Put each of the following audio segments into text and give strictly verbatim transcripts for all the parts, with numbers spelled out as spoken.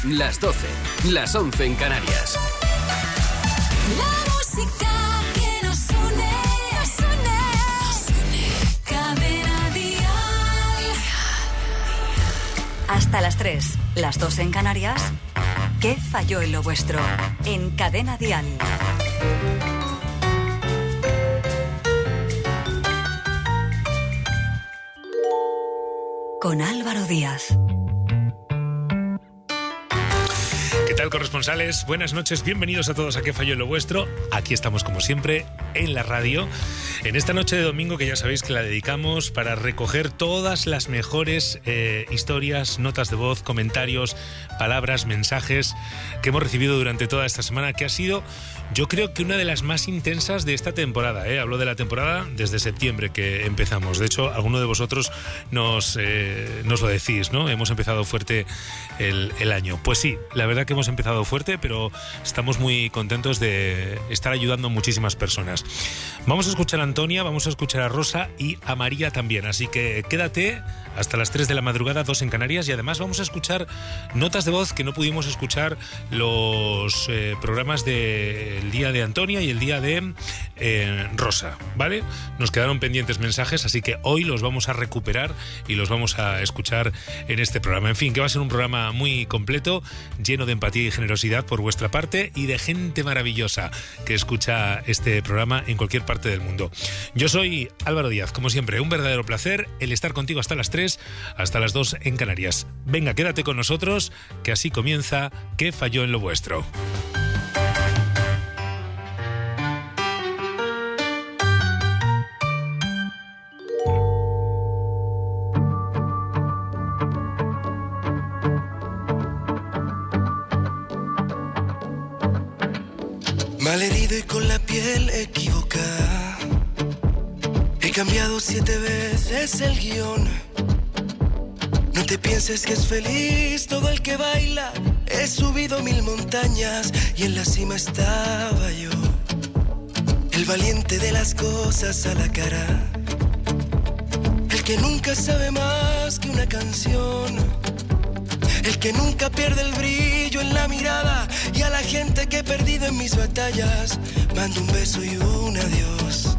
las doce, las once en Canarias. La música que nos une, nos une, nos une. Cadena Dial. Hasta las tres, las dos en Canarias. ¿Qué falló en lo vuestro? En Cadena Dial. Con Álvaro Díaz. ¿Qué tal, corresponsales? Buenas noches, bienvenidos a todos a ¿Qué falló en lo vuestro? Aquí estamos como siempre en la radio, en esta noche de domingo que ya sabéis que la dedicamos para recoger todas las mejores eh, historias, notas de voz, comentarios, palabras, mensajes que hemos recibido durante toda esta semana, que ha sido, yo creo que una de las más intensas de esta temporada. ¿eh? Hablo de la temporada desde septiembre que empezamos. De hecho, alguno de vosotros nos, eh, nos lo decís, ¿no? Hemos empezado fuerte el, el año. Pues sí, la verdad que hemos empezado fuerte, pero estamos muy contentos de estar ayudando a muchísimas personas. Vamos a escuchar a Antonia, vamos a escuchar a Rosa y a María también, así que quédate hasta las tres de la madrugada, dos en Canarias, y además vamos a escuchar notas de voz que no pudimos escuchar los eh, programas del día de Antonia y el día de eh, Rosa, ¿vale? Nos quedaron pendientes mensajes, así que hoy los vamos a recuperar y los vamos a escuchar en este programa. En fin, que va a ser un programa muy completo, lleno de empatía y generosidad por vuestra parte y de gente maravillosa que escucha este programa en cualquier parte del mundo. Yo soy Álvaro Díaz, como siempre, un verdadero placer el estar contigo hasta las tres, hasta las dos en Canarias. Venga, quédate con nosotros, que así comienza ¿Qué falló en lo vuestro? Malherido y con la piel equivocada, he cambiado siete veces el guión. No te pienses que es feliz todo el que baila. He subido mil montañas y en la cima estaba yo, el valiente de las cosas a la cara, el que nunca sabe más que una canción, el que nunca pierde el brillo en la mirada, y a la gente que he perdido en mis batallas mando un beso y un adiós.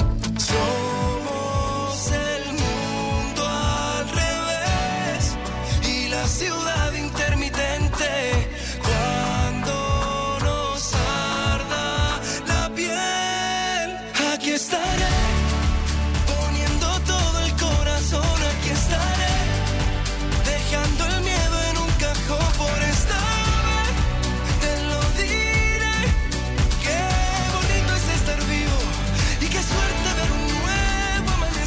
Somos el mundo al revés y la ciudad intermitente. Cuando nos arda la piel, aquí estaré, poniendo todo el corazón. Aquí estaré, dejando el miedo en un cajón. Por esta vez te lo diré, qué bonito es estar vivo y qué suerte ver un nuevo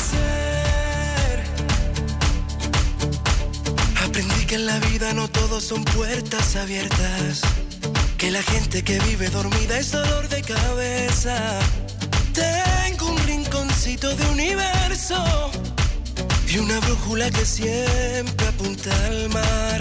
amanecer. Aprendí que en la vida no todos son puertas abiertas, que la gente que vive dormida es dolor de cabeza. Tengo un rinconcito de universo y una brújula que siempre apunta al mar.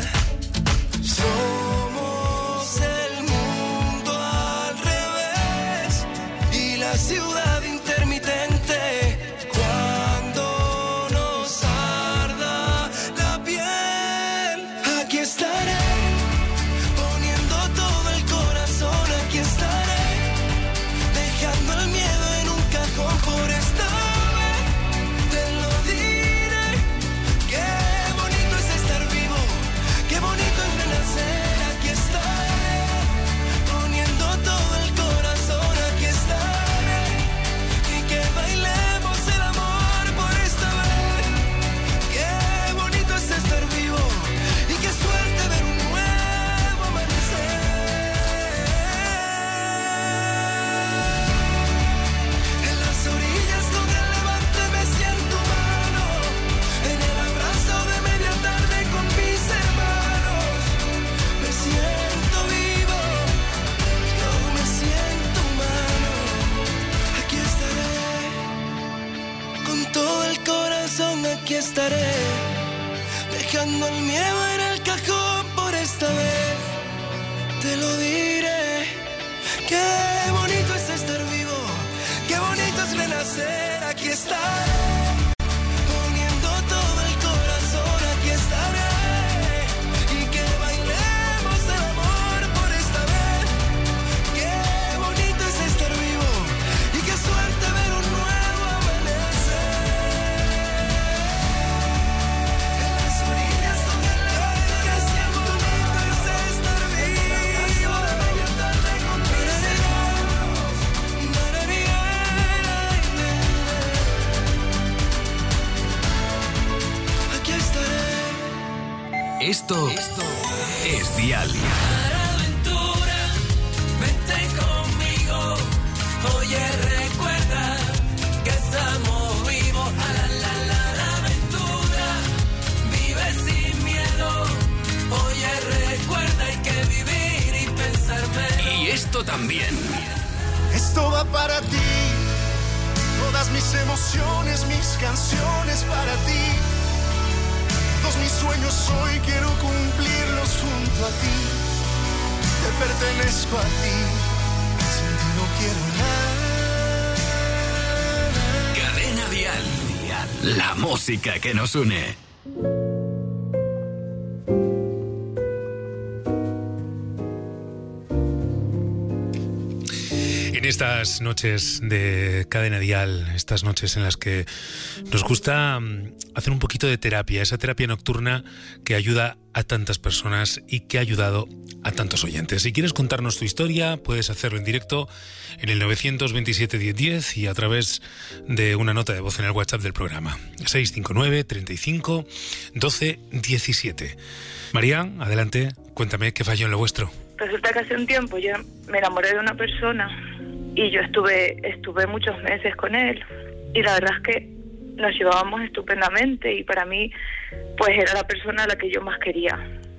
Somos el mundo al revés y la ciudad intermitente. Cuando nos arda la piel, aquí estaré, poniendo todo el corazón. Aquí estaré, dejando el miedo en un cajón. Por esta vez te lo diré, qué bonito es estar vivo, qué bonito es renacer. Aquí estaré, poniendo todo el corazón. Aquí estaré, y que bailemos el amor por esta vez. Qué bonito es estar vivo y qué suerte ver un nuevo amanecer. En las orillas con el levante me siento humano, en el abrazo de media tarde con mis hermanos. Me siento vivo, yo me siento humano. Aquí estaré, con todo el corazón. Aquí estaré, dejando el miedo en el cajón. Por esta vez te lo diré, qué bonito es estar vivo, qué bonito es renacer. Aquí estaré, poniendo todo el corazón. Aquí estaré, y que bailemos Esto, esto es Dial. Aventura, vente conmigo. Oye, recuerda que estamos vivos. A la, la, la, la aventura. Vive sin miedo. Oye, recuerda, hay que vivir y pensar menos. Y esto también. Esto va para ti. Todas mis emociones, mis canciones para ti. Todos mis sueños hoy quiero cumplirlos junto a ti. Te pertenezco a ti. Sin ti no quiero nada. Cadena Dial. Dial. La música que nos une. En estas noches de Cadena Dial, estas noches en las que nos gusta hacer un poquito de terapia, esa terapia nocturna que ayuda a tantas personas y que ha ayudado a tantos oyentes. Si quieres contarnos tu historia, puedes hacerlo en directo en el nueve veintisiete diez diez y a través de una nota de voz en el WhatsApp del programa. seis cinco nueve, treinta y cinco, doce, diecisiete. María, adelante, cuéntame qué falló en lo vuestro. Resulta que hace un tiempo yo me enamoré de una persona y yo estuve estuve muchos meses con él y la verdad es que nos llevábamos estupendamente y para mí pues era la persona a la que yo más quería.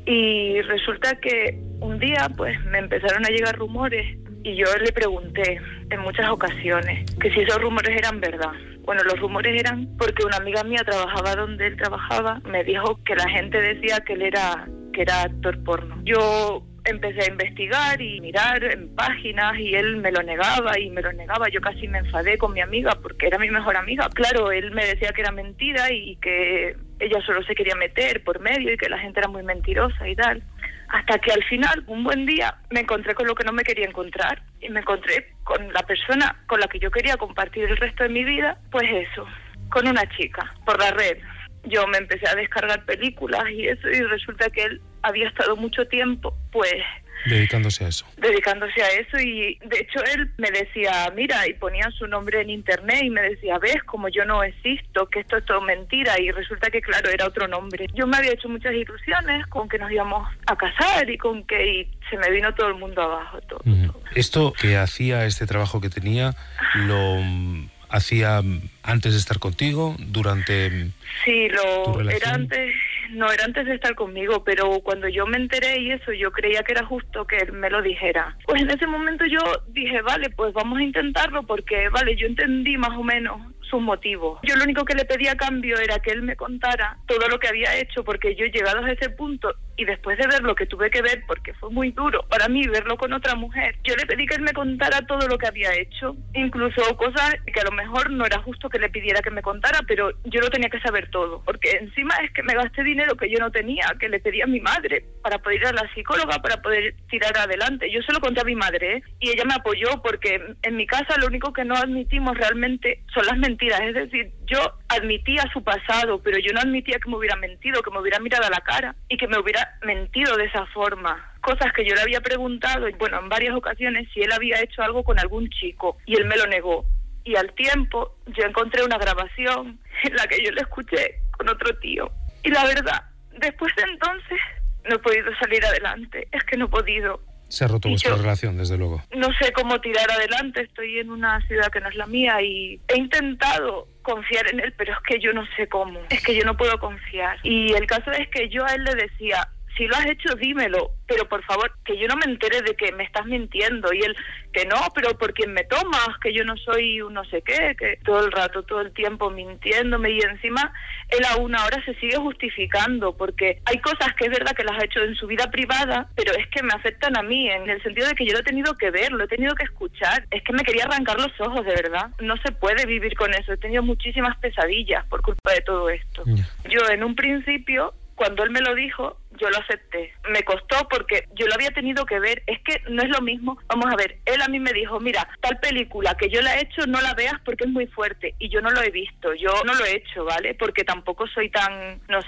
Y resulta que un día pues me empezaron a llegar rumores y yo le pregunté en muchas ocasiones que si esos rumores eran verdad. Bueno, los rumores eran porque una amiga mía trabajaba donde él trabajaba, me dijo que la gente decía que él era que era actor porno. Yo empecé a investigar y mirar en páginas y él me lo negaba y me lo negaba. Yo casi me enfadé con mi amiga porque era mi mejor amiga. Claro, él me decía que era mentira y que ella solo se quería meter por medio y que la gente era muy mentirosa y tal. Hasta que al final, un buen día, me encontré con lo que no me quería encontrar y me encontré con la persona con la que yo quería compartir el resto de mi vida, pues eso, con una chica, por la red. Yo me empecé a descargar películas y eso, y resulta que él había estado mucho tiempo, pues... Dedicándose a eso. Dedicándose a eso y, de hecho, él me decía, mira, y ponía su nombre en internet y me decía, ves, como yo no existo, que esto es todo mentira, y resulta que, claro, era otro nombre. Yo me había hecho muchas ilusiones con que nos íbamos a casar y con que y se me vino todo el mundo abajo, todo, Mm. todo. Esto que hacía, este trabajo que tenía, lo hacía antes de estar contigo, durante... Sí, ¿Tu lo relación? era antes, no era antes de estar conmigo, pero cuando yo me enteré y eso, yo creía que era justo que él me lo dijera. Pues en ese momento yo dije, vale, pues vamos a intentarlo porque, vale, yo entendí más o menos sus motivos. Yo lo único que le pedía a cambio era que él me contara todo lo que había hecho, porque yo llegados a ese punto y después de ver lo que tuve que ver, porque fue muy duro para mí verlo con otra mujer, yo le pedí que él me contara todo lo que había hecho, incluso cosas que a lo mejor no era justo que le pidiera que me contara, pero yo lo tenía que saber todo, porque encima es que me gasté dinero que yo no tenía, que le pedí a mi madre para poder ir a la psicóloga, para poder tirar adelante. Yo se lo conté a mi madre, ¿eh? Y ella me apoyó, porque en mi casa lo único que no admitimos realmente son las mentiras. Es decir, yo admitía su pasado, pero yo no admitía que me hubiera mentido, que me hubiera mirado a la cara y que me hubiera mentido de esa forma. Cosas que yo le había preguntado, bueno, en varias ocasiones, si él había hecho algo con algún chico, y él me lo negó. Y al tiempo yo encontré una grabación en la que yo le escuché con otro tío. Y la verdad, después de entonces no he podido salir adelante. Es que no he podido. Se ha roto Y vuestra yo- relación, desde luego. No sé cómo tirar adelante. Estoy en una ciudad que no es la mía y he intentado confiar en él, pero es que yo no sé cómo. Es que yo no puedo confiar. Y el caso es que yo a él le decía, si lo has hecho, dímelo, pero por favor, que yo no me entere de que me estás mintiendo. Y él, que no, pero por quién me tomas, que yo no soy un no sé qué, que todo el rato, todo el tiempo mintiéndome. Y encima, él aún ahora se sigue justificando, porque hay cosas que es verdad que las ha hecho en su vida privada, pero es que me afectan a mí, en el sentido de que yo lo he tenido que ver, lo he tenido que escuchar. Es que me quería arrancar los ojos, de verdad. No se puede vivir con eso. He tenido muchísimas pesadillas por culpa de todo esto. Ya. Yo, en un principio, cuando él me lo dijo, yo lo acepté. Me costó porque yo lo había tenido que ver. Es que no es lo mismo. Vamos a ver, él a mí me dijo, mira, tal película que yo la he hecho, no la veas porque es muy fuerte. Y yo no lo he visto, yo no lo he hecho, ¿vale? Porque tampoco soy tan, no sé,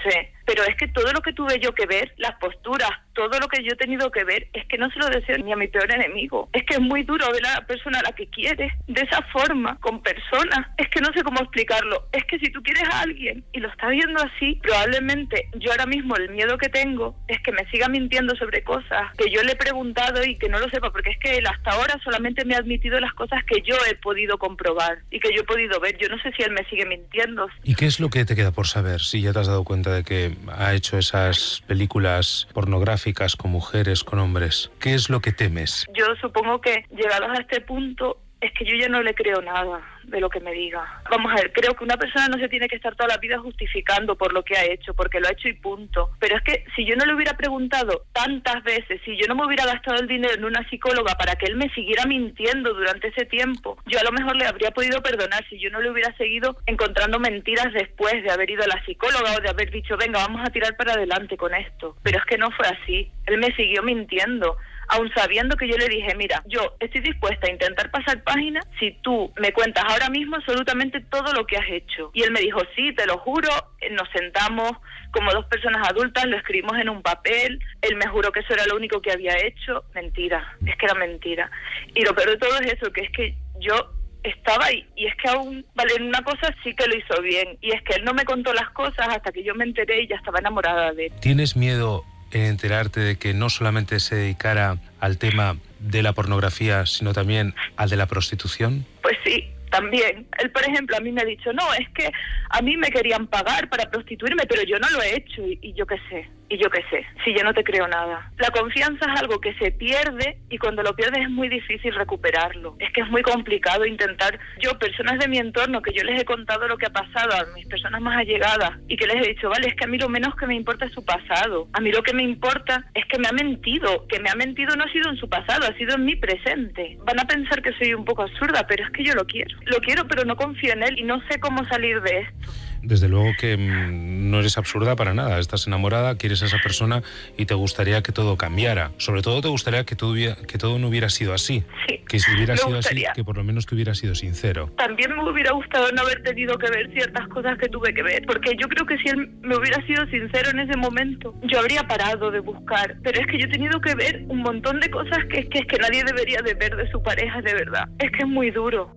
pero es que todo lo que tuve yo que ver, las posturas, todo lo que yo he tenido que ver, es que no se lo deseo ni a mi peor enemigo. Es que es muy duro ver a la persona a la que quieres de esa forma, con personas. Es que no sé cómo explicarlo. Es que si tú quieres a alguien y lo estás viendo así, probablemente yo ahora mismo el miedo que tengo es que me siga mintiendo sobre cosas que yo le he preguntado y que no lo sepa, porque es que él hasta ahora solamente me ha admitido las cosas que yo he podido comprobar y que yo he podido ver. Yo no sé si él me sigue mintiendo. ¿Y qué es lo que te queda por saber? Si ya te has dado cuenta de que ha hecho esas películas pornográficas con mujeres, con hombres, ¿qué es lo que temes? Yo supongo que llegados a este punto es que yo ya no le creo nada de lo que me diga. Vamos a ver, creo que una persona no se tiene que estar toda la vida justificando por lo que ha hecho, porque lo ha hecho y punto. Pero es que si yo no le hubiera preguntado tantas veces, si yo no me hubiera gastado el dinero en una psicóloga para que él me siguiera mintiendo durante ese tiempo, yo a lo mejor le habría podido perdonar si yo no le hubiera seguido encontrando mentiras después de haber ido a la psicóloga o de haber dicho, venga, vamos a tirar para adelante con esto. Pero es que no fue así. Él me siguió mintiendo, aun sabiendo que yo le dije, mira, yo estoy dispuesta a intentar pasar página si tú me cuentas ahora mismo absolutamente todo lo que has hecho. Y él me dijo, sí, te lo juro. Nos sentamos como dos personas adultas, lo escribimos en un papel, él me juró que eso era lo único que había hecho. Mentira, es que era mentira. Y lo peor de todo es eso, que es que yo estaba ahí, y es que aún, vale, en una cosa sí que lo hizo bien, y es que él no me contó las cosas hasta que yo me enteré y ya estaba enamorada de él. ¿Tienes miedo en enterarte de que no solamente se dedicara al tema de la pornografía, sino también al de la prostitución? Pues sí, también. Él, por ejemplo, a mí me ha dicho, no, es que a mí me querían pagar para prostituirme, pero yo no lo he hecho, y, y yo qué sé. Y yo qué sé, si yo no te creo nada. La confianza es algo que se pierde y cuando lo pierdes es muy difícil recuperarlo. Es que es muy complicado intentar... Yo, personas de mi entorno, que yo les he contado lo que ha pasado a mis personas más allegadas y que les he dicho, vale, es que a mí lo menos que me importa es su pasado. A mí lo que me importa es que me ha mentido. Que me ha mentido no ha sido en su pasado, ha sido en mi presente. Van a pensar que soy un poco absurda, pero es que yo lo quiero. Lo quiero, pero no confío en él y no sé cómo salir de esto. Desde luego que mmm, no eres absurda para nada. Estás enamorada, quieres a esa persona y te gustaría que todo cambiara. Sobre todo te gustaría que todo, hubiera, que todo no hubiera sido así. Sí, que si hubiera sido gustaría. así, que por lo menos te hubiera sido sincero. También me hubiera gustado no haber tenido que ver ciertas cosas que tuve que ver. Porque yo creo que si él me hubiera sido sincero en ese momento, yo habría parado de buscar. Pero es que yo he tenido que ver un montón de cosas que es que, es que nadie debería de ver de su pareja, de verdad. Es que es muy duro.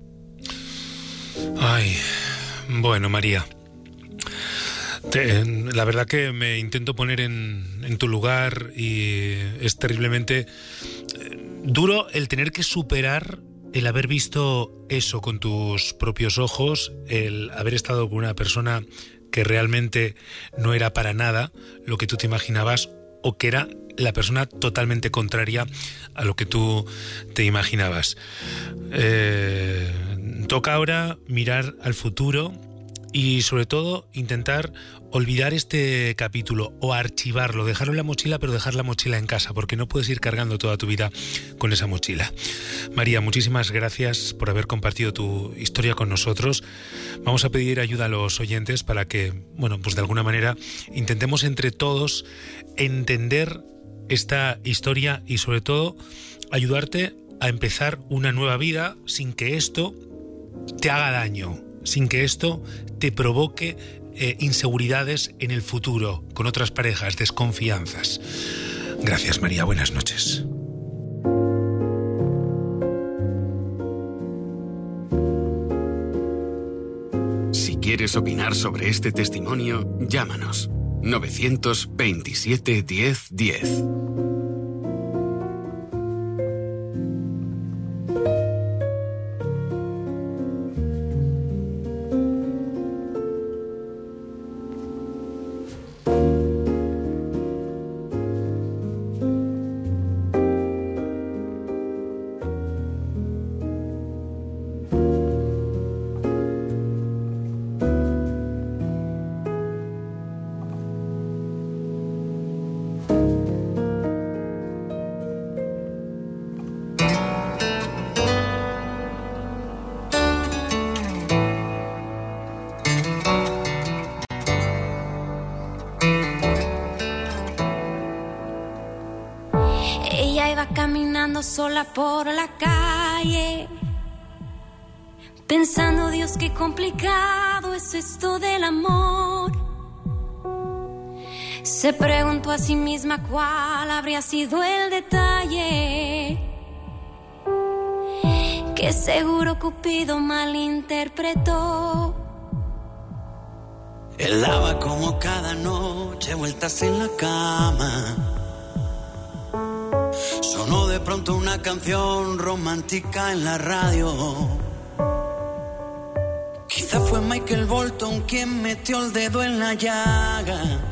Ay, bueno, María. Te, la verdad que me intento poner en, en tu lugar y es terriblemente duro el tener que superar el haber visto eso con tus propios ojos, el haber estado con una persona que realmente no era para nada lo que tú te imaginabas o que era la persona totalmente contraria a lo que tú te imaginabas. Eh, toca ahora mirar al futuro y sobre todo intentar olvidar este capítulo o archivarlo, dejarlo en la mochila, pero dejar la mochila en casa, porque no puedes ir cargando toda tu vida con esa mochila. María, muchísimas gracias por haber compartido tu historia con nosotros. Vamos a pedir ayuda a los oyentes para que, bueno, pues de alguna manera intentemos entre todos entender esta historia y sobre todo ayudarte a empezar una nueva vida sin que esto te haga daño, sin que esto te provoque eh, inseguridades en el futuro, con otras parejas, desconfianzas. Gracias, María. Buenas noches. Si quieres opinar sobre este testimonio, llámanos. novecientos veintisiete diez diez. Sola por la calle, pensando, Dios, qué complicado es esto del amor. Se preguntó a sí misma cuál habría sido el detalle que seguro Cupido malinterpretó. Él daba como cada noche vueltas en la cama. Sonó de pronto una canción romántica en la radio. Quizá fue Michael Bolton quien metió el dedo en la llaga.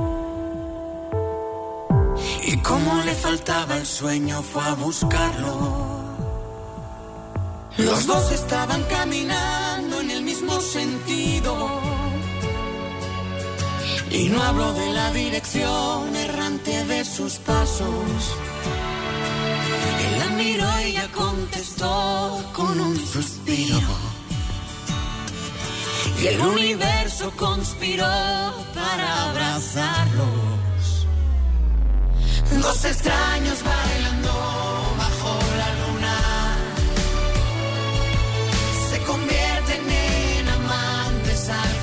Y como le faltaba el sueño fue a buscarlo. Los dos estaban caminando en el mismo sentido. Y no hablo de la dirección errante de sus pasos. Él la miró y ella contestó con un suspiro. Y el universo conspiró para abrazarlos. Dos extraños bailando bajo la luna se convierten en amantes al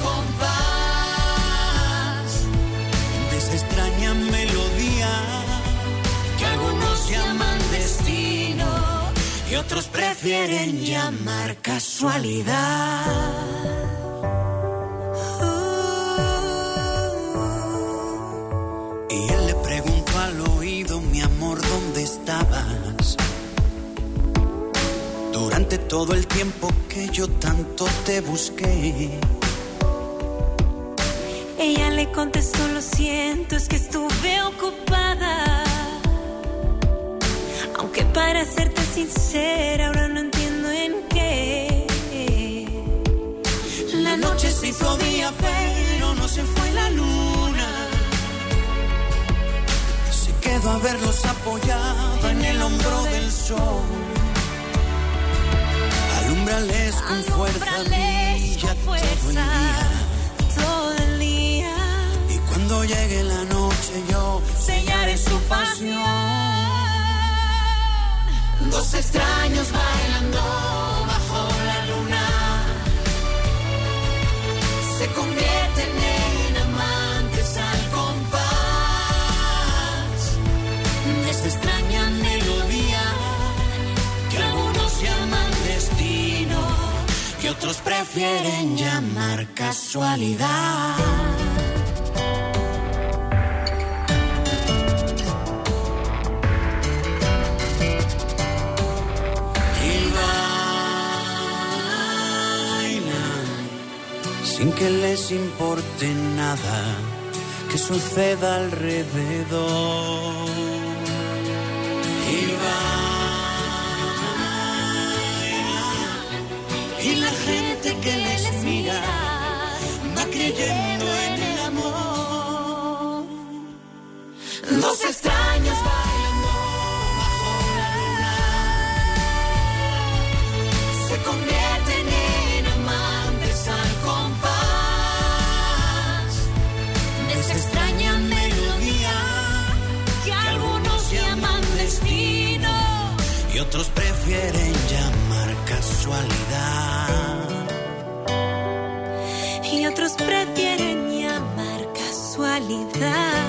compás de esa extraña melodía que algunos llaman destino y otros prefieren llamar casualidad. Y él le preguntó al oído, mi amor, ¿dónde estabas? Durante todo el tiempo que yo tanto te busqué. Ella le contestó, lo siento, es que estuve ocupada. Aunque para serte sincera, ahora no entiendo en qué. La noche se hizo día, pero no se fue la luna. Se quedó a verlos apoyado en el hombro del sol. Alúmbrales con fuerza, brilla todo el día. Todo el día. Y cuando llegue la noche yo sellaré su pasión. Dos extraños bailando bajo la luna se convierten en amantes al compás de esta extraña melodía que algunos llaman destino y otros prefieren llamar casualidad. Sin que les importe nada que suceda alrededor. Y bailan, y la gente que les mira va creyendo en el amor. Dos extraños bailando bajo la luna se convierten en amantes al compás de esa extraña melodía que algunos llaman destino y otros prefieren llamar casualidad. Y otros prefieren llamar casualidad.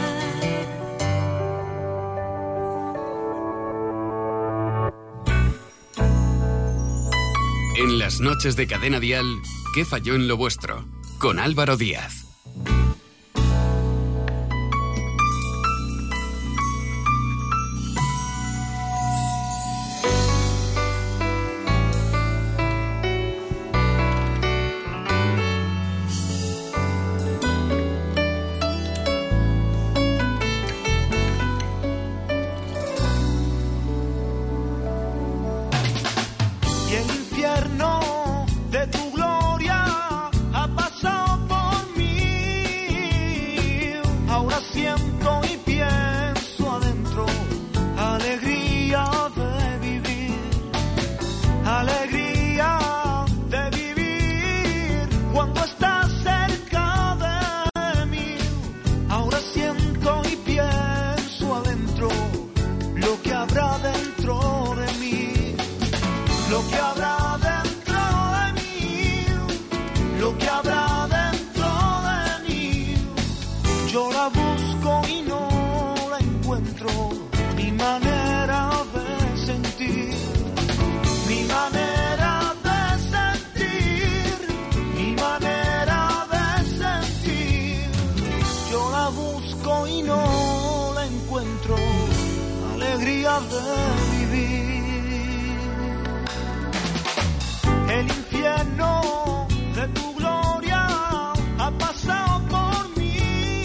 En las noches de Cadena Dial, ¿qué falló en lo vuestro? Con Álvaro Díaz. Y el infierno de tu gloria ha pasado por mí. busco y no la encuentro, alegría de vivir. El infierno de tu gloria ha pasado por mí,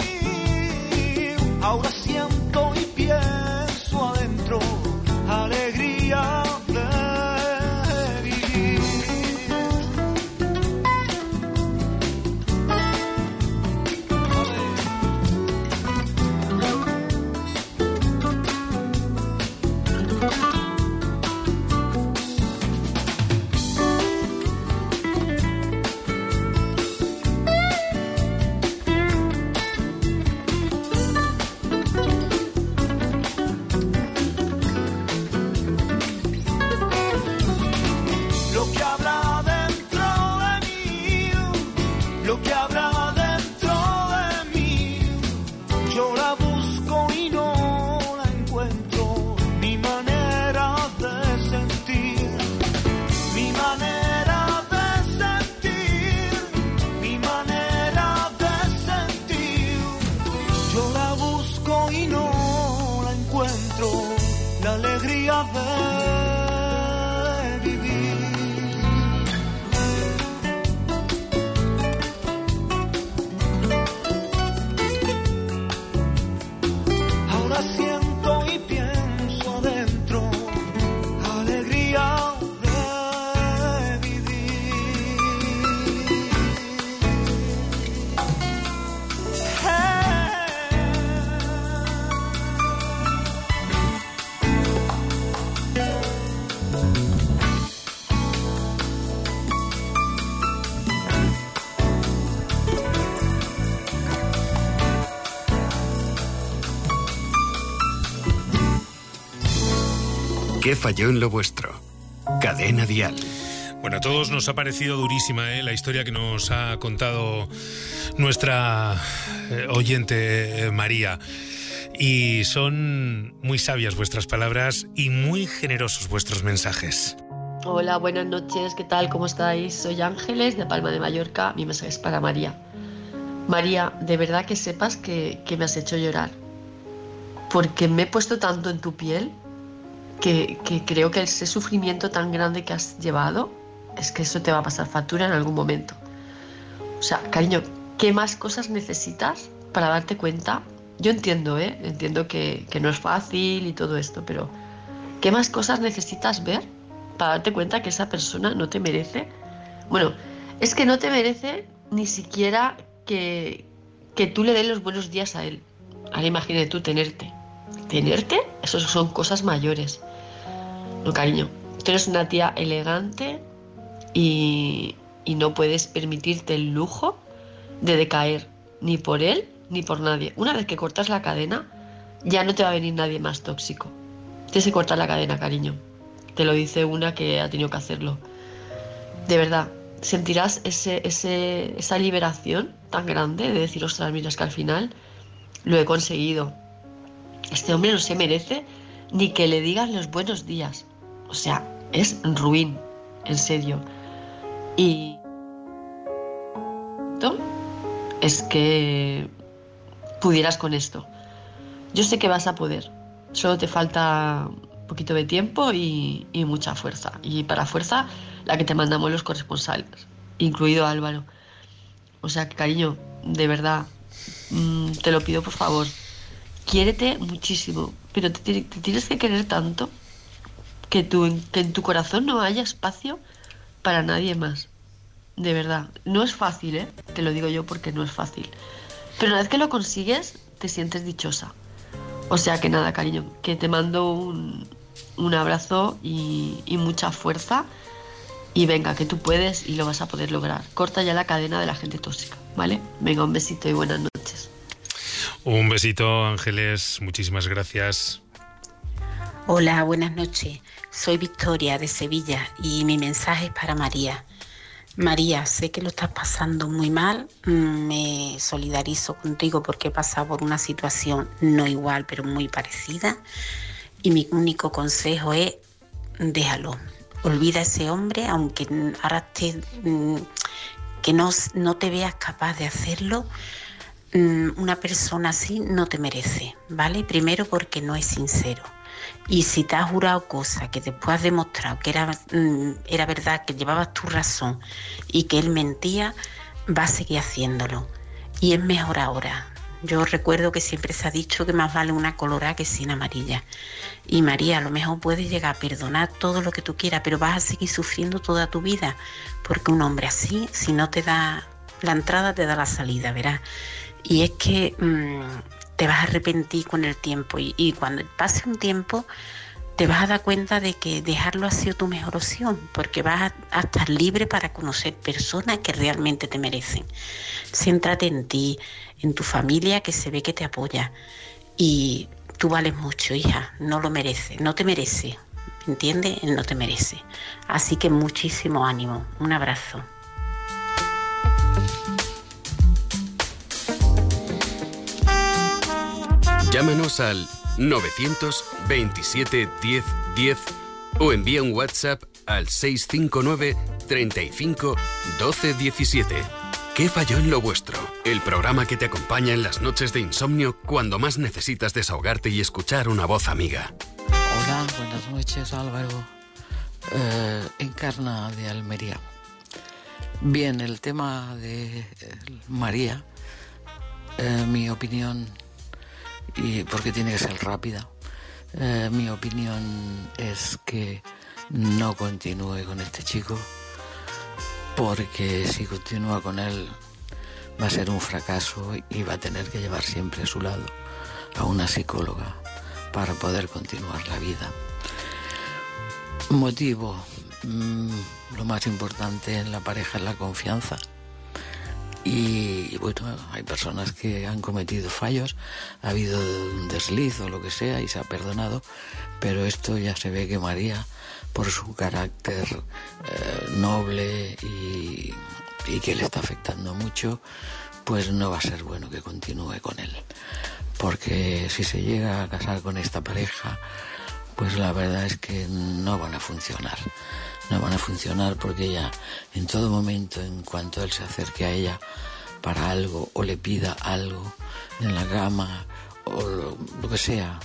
ahora siento y pienso adentro, alegría de vivir. ¿Qué falló en lo vuestro? Cadena Dial. Bueno, a todos nos ha parecido durísima, ¿eh?, la historia que nos ha contado nuestra eh, oyente eh, María. Y son muy sabias vuestras palabras y muy generosos vuestros mensajes. Hola, buenas noches, ¿qué tal? ¿Cómo estáis? Soy Ángeles, de Palma de Mallorca. Mi mensaje es para María. María, de verdad que sepas que, que me has hecho llorar, porque me he puesto tanto en tu piel que, que creo que ese sufrimiento tan grande que has llevado, es que eso te va a pasar factura en algún momento. O sea, cariño, ¿qué más cosas necesitas para darte cuenta? Yo entiendo, ¿eh? Entiendo que, que no es fácil y todo esto, pero ¿qué más cosas necesitas ver para darte cuenta que esa persona no te merece? Bueno, es que no te merece ni siquiera que, que tú le des los buenos días a él. Ahora imagínate tú tenerte. ¿Tenerte? Eso son cosas mayores. No, cariño, tú eres una tía elegante y, y no puedes permitirte el lujo de decaer ni por él ni por nadie. Una vez que cortas la cadena, ya no te va a venir nadie más tóxico. Tienes que cortar la cadena, cariño. Te lo dice una que ha tenido que hacerlo. De verdad, sentirás ese, ese, esa liberación tan grande de decir, ostras, mira, es que al final lo he conseguido. Este hombre no se merece ni que le digas los buenos días. O sea, es ruin, en serio. Y es que pudieras con esto. Yo sé que vas a poder. Solo te falta un poquito de tiempo y, y mucha fuerza. Y para fuerza, la que te mandamos los corresponsales, incluido Álvaro. O sea, que, cariño, de verdad, mmm, te lo pido por favor. Quiérete muchísimo, pero te, te tienes que querer tanto que, tu, que en tu corazón no haya espacio para nadie más. De verdad, no es fácil, ¿eh? Te lo digo yo porque no es fácil. Pero una vez que lo consigues, te sientes dichosa. O sea que nada, cariño, que te mando un, un abrazo y, y mucha fuerza. Y venga, que tú puedes y lo vas a poder lograr. Corta ya la cadena de la gente tóxica, ¿vale? Venga, un besito y buenas noches. Un besito, Ángeles. Muchísimas gracias. Hola, buenas noches. Soy Victoria de Sevilla y mi mensaje es para María. María, sé que lo estás pasando muy mal, me solidarizo contigo porque he pasado por una situación no igual, pero muy parecida. Y mi único consejo es, déjalo, olvida a ese hombre, aunque ahora te, que no, no te veas capaz de hacerlo, una persona así no te merece, ¿vale? Primero porque no es sincero. Y si te has jurado cosas que después has demostrado que era, era verdad, que llevabas tu razón y que él mentía, va a seguir haciéndolo. Y es mejor ahora. Yo recuerdo que siempre se ha dicho que más vale una colorada que sin amarilla. Y María, a lo mejor puedes llegar a perdonar todo lo que tú quieras, pero vas a seguir sufriendo toda tu vida. Porque un hombre así, si no te da la entrada, te da la salida, ¿verdad? Y es que mmm, te vas a arrepentir con el tiempo. Y, y cuando pase un tiempo, te vas a dar cuenta de que dejarlo ha sido tu mejor opción, porque vas a, a estar libre para conocer personas que realmente te merecen. Céntrate en ti, en tu familia, que se ve que te apoya. Y tú vales mucho, hija, no lo mereces, no te merece, ¿entiendes? Él no te merece. Así que muchísimo ánimo, un abrazo. Llámanos al novecientos veintisiete diez diez o envía un WhatsApp al seis cinco nueve treinta y cinco doce diecisiete. ¿Qué falló en lo vuestro? El programa que te acompaña en las noches de insomnio cuando más necesitas desahogarte y escuchar una voz amiga. Hola, buenas noches, Álvaro. Eh, Encarna de Almería. Bien, el tema de eh, María, eh, mi opinión, y porque tiene que ser rápida, eh, mi opinión es que no continúe con este chico, porque si continúa con él va a ser un fracaso y va a tener que llevar siempre a su lado a una psicóloga para poder continuar la vida. Motivo, mmm, lo más importante en la pareja es la confianza. Y, y bueno, hay personas que han cometido fallos, ha habido un desliz o lo que sea y se ha perdonado, pero esto ya se ve que María, por su carácter eh, noble y, y que le está afectando mucho, pues no va a ser bueno que continúe con él. Porque si se llega a casar con esta pareja, pues la verdad es que no van a funcionar. No van a funcionar porque ella, en todo momento, en cuanto él se acerque a ella para algo o le pida algo en la cama o lo, lo que sea,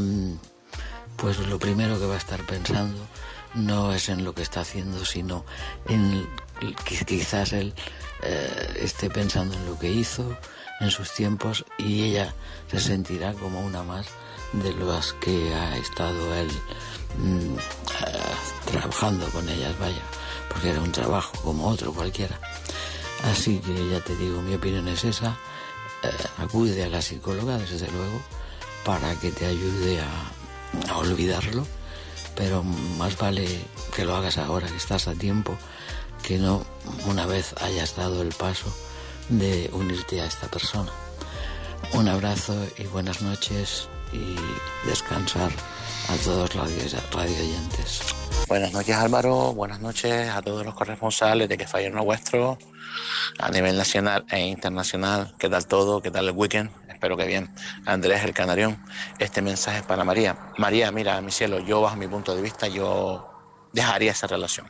pues lo primero que va a estar pensando no es en lo que está haciendo, sino en que quizás él eh, esté pensando en lo que hizo en sus tiempos y ella se sentirá como una más de las que ha estado él mmm, uh, trabajando con ellas, vaya, porque era un trabajo como otro cualquiera. Así que ya te digo, mi opinión es esa. Uh, acude a la psicóloga, desde luego, para que te ayude a, a olvidarlo, pero más vale que lo hagas ahora, que estás a tiempo, que no una vez hayas dado el paso de unirte a esta persona. Un abrazo y buenas noches y descansar a todos los radio oyentes. Buenas noches, Álvaro, buenas noches a todos los corresponsales de Que Falló en lo Vuestro a nivel nacional e internacional. ¿Qué tal todo? ¿Qué tal el weekend? Espero que bien. Andrés, el Canarión, este mensaje es para María. María, mira, mi cielo, yo bajo mi punto de vista, yo dejaría esa relación.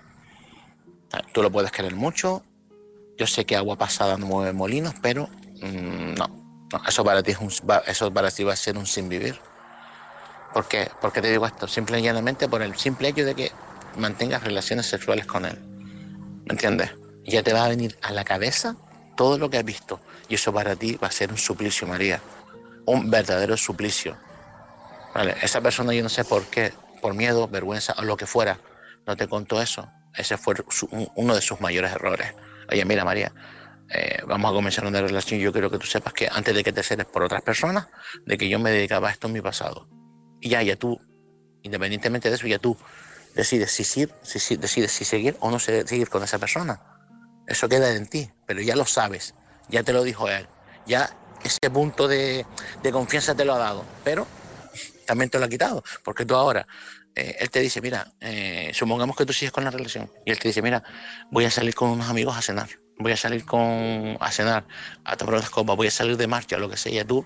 Tú lo puedes querer mucho, yo sé que agua pasada no mueve molinos, pero mmm, no. No, eso para ti es un, eso para ti va a ser un sin vivir. ¿Por qué? ¿Por qué te digo esto? Simple y llanamente por el simple hecho de que mantengas relaciones sexuales con él. ¿Me entiendes? Y ya te va a venir a la cabeza todo lo que has visto. Y eso para ti va a ser un suplicio, María. Un verdadero suplicio. ¿Vale? Esa persona, yo no sé por qué, por miedo, vergüenza o lo que fuera, no te contó eso. Ese fue su, un, uno de sus mayores errores. Oye, mira, María, Eh, vamos a comenzar una relación. Yo quiero que tú sepas que antes de que te cedes por otras personas, de que yo me dedicaba a esto en mi pasado. Y ya, ya tú, independientemente de eso, ya tú decides si, si, si, decides si seguir o no seguir con esa persona. Eso queda en ti, pero ya lo sabes, ya te lo dijo él, ya ese punto de, de confianza te lo ha dado, pero también te lo ha quitado, porque tú ahora, eh, él te dice, mira, eh, supongamos que tú sigues con la relación, y él te dice, mira, voy a salir con unos amigos a cenar. Voy a salir con a cenar, a tomar unas copas, voy a salir de marcha, lo que sea, tú,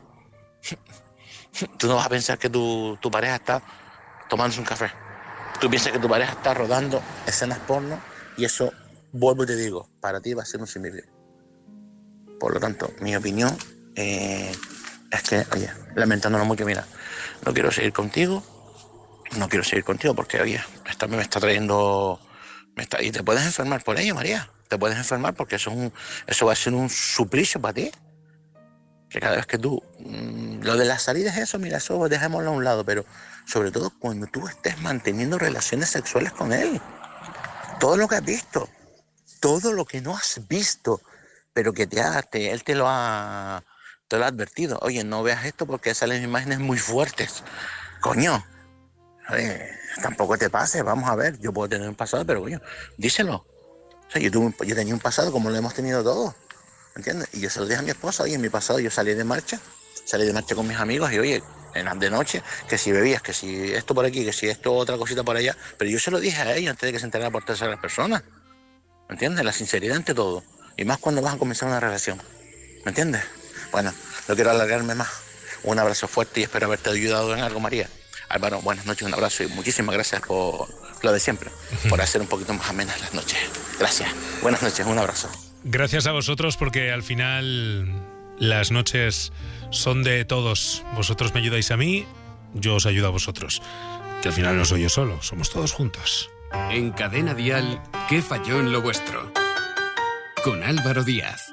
tú no vas a pensar que tu, tu pareja está tomándose un café. Tú piensas que tu pareja está rodando escenas porno y eso, vuelvo y te digo, para ti va a ser un sin vivir. Por lo tanto, mi opinión eh, es que, oye, lamentándolo mucho, mira, no quiero seguir contigo, no quiero seguir contigo porque, oye, esto me está trayendo... Me está, y te puedes enfermar por ello, María. Te puedes enfermar porque eso, es un, eso va a ser un suplicio para ti. Que cada vez que tú... Mmm, lo de las salidas, eso, mira, eso dejémoslo a un lado, pero sobre todo cuando tú estés manteniendo relaciones sexuales con él. Todo lo que has visto, todo lo que no has visto, pero que te ha, te, él te lo ha, te lo ha advertido. Oye, no veas esto porque salen imágenes muy fuertes. Coño, oye, tampoco te pases, vamos a ver, yo puedo tener un pasado, pero coño, díselo. O sea, yo, tuve, yo tenía un pasado como lo hemos tenido todos, ¿entiendes? Y yo se lo dije a mi esposa, oye, en mi pasado yo salí de marcha, salí de marcha con mis amigos y oye, en las de noche, que si bebías, que si esto por aquí, que si esto otra cosita por allá, pero yo se lo dije a ellos antes de que se enterara por terceras personas, ¿me entiendes? La sinceridad ante todo, y más cuando vas a comenzar una relación, ¿me entiendes? Bueno, no quiero alargarme más, un abrazo fuerte y espero haberte ayudado en algo, María. Álvaro, buenas noches, un abrazo y muchísimas gracias por lo de siempre, por hacer un poquito más amenas las noches. Gracias, buenas noches, un abrazo. Gracias a vosotros porque al final las noches son de todos. Vosotros me ayudáis a mí, yo os ayudo a vosotros. Que al final no soy yo solo, somos todos juntos. En Cadena Dial, ¿qué falló en lo vuestro? Con Álvaro Díaz.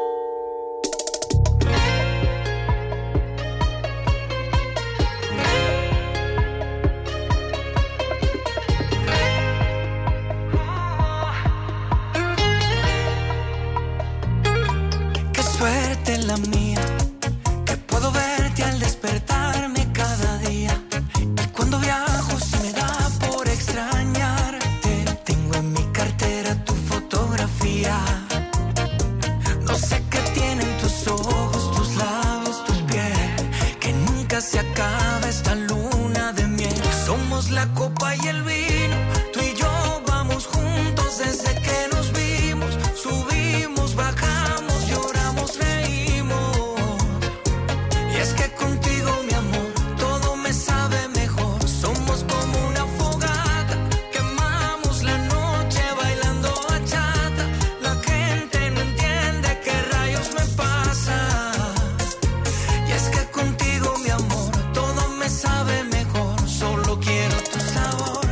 Suerte la mía, que puedo verte al despertarme cada día. Y cuando viajo se me da por extrañarte. Tengo en mi cartera tu fotografía. No sé qué tienen tus ojos, tus labios, tu piel, que nunca se acaba esta luna de miel. Somos la copa y el vino, tú y yo vamos juntos desde que nos vimos. Subimos, bajamos, lloramos, reímos. Y es que contigo, mi amor, todo me sabe mejor. Somos como una fogata, quemamos la noche bailando bachata. La gente no entiende qué rayos me pasa. Y es que contigo, mi amor, todo me sabe mejor. Solo quiero tu sabor.